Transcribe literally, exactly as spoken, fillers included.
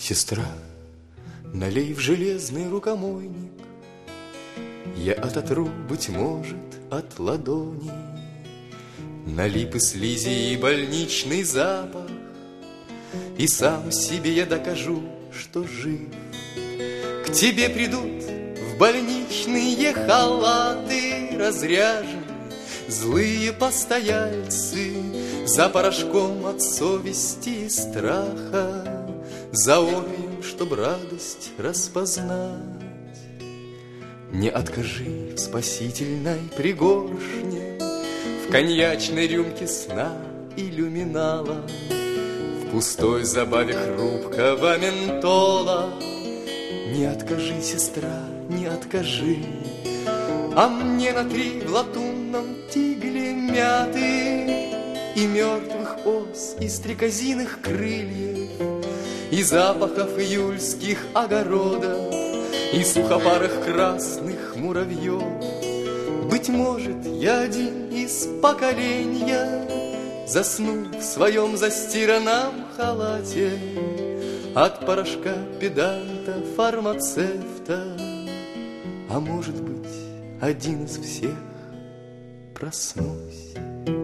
Сестра, налей в железный рукомойник, я ототру, быть может, от ладони налипы слизи и больничный запах, и сам себе я докажу, что жив. К тебе придут в больничные халаты разряжены злые постояльцы за порошком от совести и страха, за опием, чтоб радость распознать. Не откажи в спасительной пригоршне, в коньячной рюмке сна иллюминала, в пустой забаве хрупкого ментола. Не откажи, сестра, не откажи, а мне натри в латунном тигле мяты и мертвых ос, и стрекозиных крыльев, и запахов июльских огородов, и сухопарых красных муравьев. Быть может, я один из поколения засну в своем застиранном халате от порошка педанта, фармацевта, а может быть, один из всех проснусь.